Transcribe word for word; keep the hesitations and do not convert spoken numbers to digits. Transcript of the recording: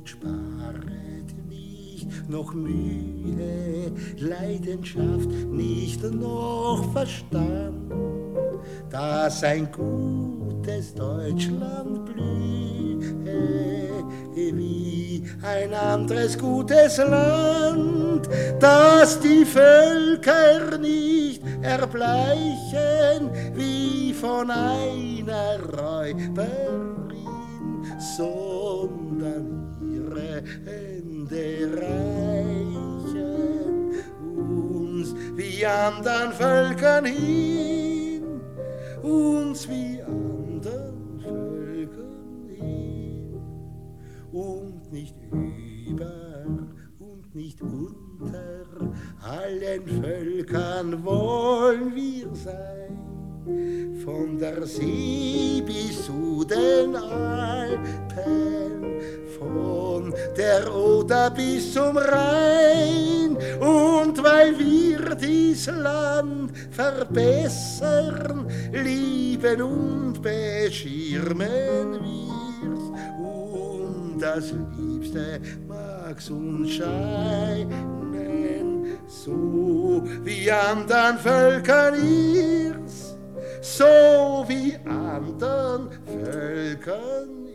Demut sparet nicht, noch Mühe, Leidenschaft nicht noch Verstand, dass ein gutes Deutschland blühe wie ein anderes gutes Land, dass die Völker nicht erbleichen wie von einer Räuberin, sondern ihre Hände reichen uns wie andern Völkern hin, uns wie andern Völkern hin, und nicht über und nicht unter allen Völkern wollen wir sein, von der See bis zu den Alpen, von der Oder bis zum Rhein, und weil wir dies Land verbessern, lieben und beschirmen wir's, und das Liebste mag's uns scheinen, so wie andern Völkern ihr's, so wie andern Völkern